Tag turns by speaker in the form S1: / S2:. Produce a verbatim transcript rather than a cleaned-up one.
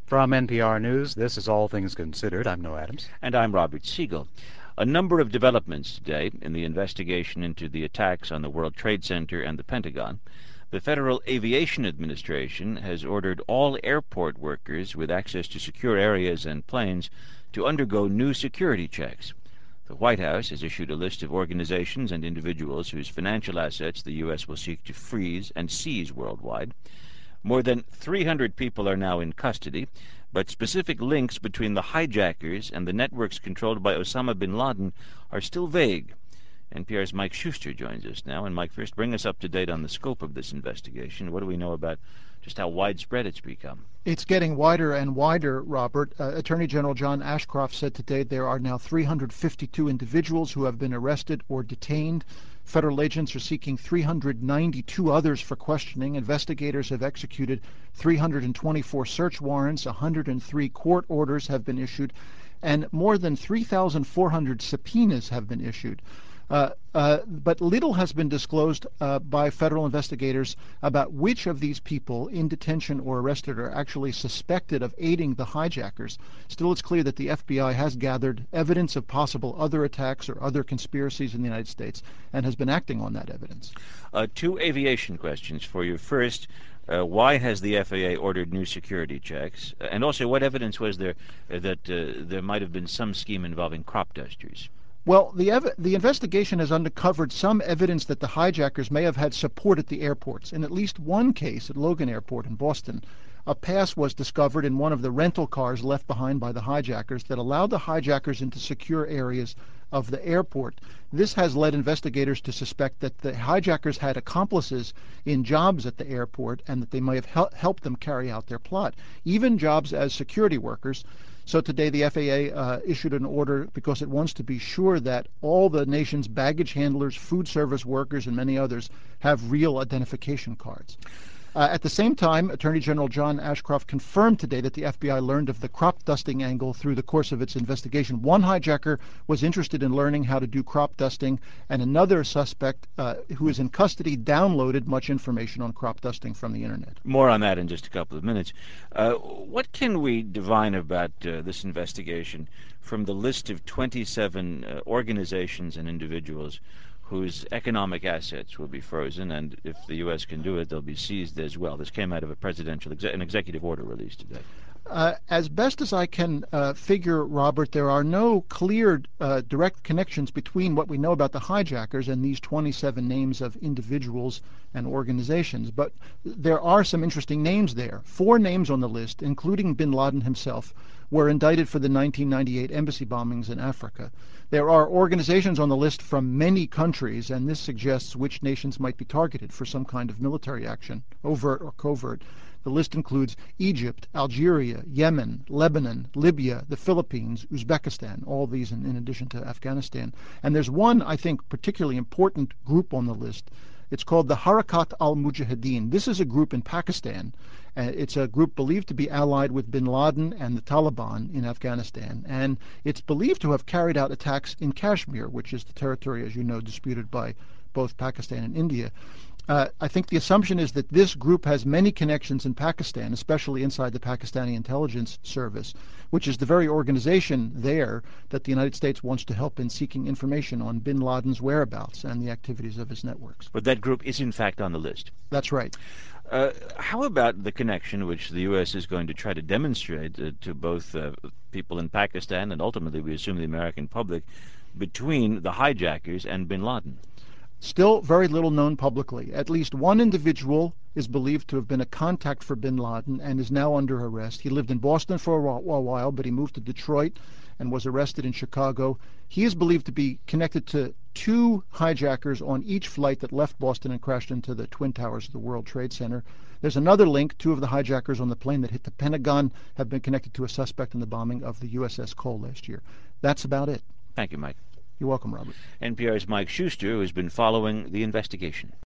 S1: From N P R News, this is All Things Considered. I'm Noah Adams.
S2: And I'm Robert Siegel. A number of developments today in the investigation into the attacks on the World Trade Center and the Pentagon. The Federal Aviation Administration has ordered all airport workers with access to secure areas and planes to undergo new security checks. The White House has issued a list of organizations and individuals whose financial assets the U S will seek to freeze and seize worldwide. More than three hundred people are now in custody, but specific links between the hijackers and the networks controlled by Osama bin Laden are still vague. N P R's Mike Schuster joins us now. And Mike, first bring us up to date on the scope of this investigation. What do we know about just how widespread it's become?
S3: It's getting wider and wider, Robert. Uh, Attorney General John Ashcroft said today there are now three hundred fifty-two individuals who have been arrested or detained. Federal agents are seeking three hundred ninety-two others for questioning. Investigators have executed three hundred twenty-four search warrants, one hundred three court orders have been issued, and more than three thousand four hundred subpoenas have been issued. Uh, uh, but little has been disclosed uh, by federal investigators about which of these people in detention or arrested are actually suspected of aiding the hijackers. Still, it's clear that the F B I has gathered evidence of possible other attacks or other conspiracies in the United States and has been acting on that evidence.
S2: Uh, two aviation questions for you. First, Uh, why has the F A A ordered new security checks? Uh, and also, what evidence was there uh, that uh, there might have been some scheme involving crop dusters?
S3: Well, the, ev- the investigation has uncovered some evidence that the hijackers may have had support at the airports. In at least one case at Logan Airport in Boston, a pass was discovered in one of the rental cars left behind by the hijackers that allowed the hijackers into secure areas of the airport. This has led investigators to suspect that the hijackers had accomplices in jobs at the airport and that they may have hel- helped them carry out their plot, even jobs as security workers. So today the F A A uh, issued an order because it wants to be sure that all the nation's baggage handlers, food service workers, and many others have real identification cards. Uh, at the same time, Attorney General John Ashcroft confirmed today that the F B I learned of the crop dusting angle through the course of its investigation. One hijacker was interested in learning how to do crop dusting, and another suspect uh, who is in custody downloaded much information on crop dusting from the internet.
S2: More on that in just a couple of minutes. Uh, what can we divine about uh, this investigation from the list of twenty-seven uh, organizations and individuals whose economic assets will be frozen, and if the U S can do it, they'll be seized as well? This came out of a presidential, exe- an executive order released today.
S3: Uh, as best as I can uh, figure, Robert, there are no clear uh, direct connections between what we know about the hijackers and these twenty-seven names of individuals and organizations. But there are some interesting names there. Four names on the list, including bin Laden himself, were indicted for the nineteen ninety-eight embassy bombings in Africa. There are organizations on the list from many countries, and this suggests which nations might be targeted for some kind of military action, overt or covert. The list includes Egypt, Algeria, Yemen, Lebanon, Libya, the Philippines, Uzbekistan, all these in, in addition to Afghanistan. And there's one, I think, particularly important group on the list. It's called the Harakat al-Mujahideen. This is a group in Pakistan. Uh, it's a group believed to be allied with bin Laden and the Taliban in Afghanistan. And it's believed to have carried out attacks in Kashmir, which is the territory, as you know, disputed by both Pakistan and India. Uh, I think the assumption is that this group has many connections in Pakistan, especially inside the Pakistani intelligence service, which is the very organization there that the United States wants to help in seeking information on bin Laden's whereabouts and the activities of his networks.
S2: But that group is in fact on the list.
S3: That's right.
S2: Uh, how about the connection which the U S is going to try to demonstrate uh, to both uh, people in Pakistan and ultimately, we assume, the American public, between the hijackers and bin Laden?
S3: Still very little known publicly. At least one individual is believed to have been a contact for bin Laden and is now under arrest. He lived in Boston for a while, but he moved to Detroit and was arrested in Chicago. He is believed to be connected to two hijackers on each flight that left Boston and crashed into the Twin Towers of the World Trade Center. There's another link. Two of the hijackers on the plane that hit the Pentagon have been connected to a suspect in the bombing of the U S S Cole last year. That's about it.
S2: Thank you, Mike.
S3: You're welcome, Robert.
S2: N P R's Mike Schuster, who has been following the investigation.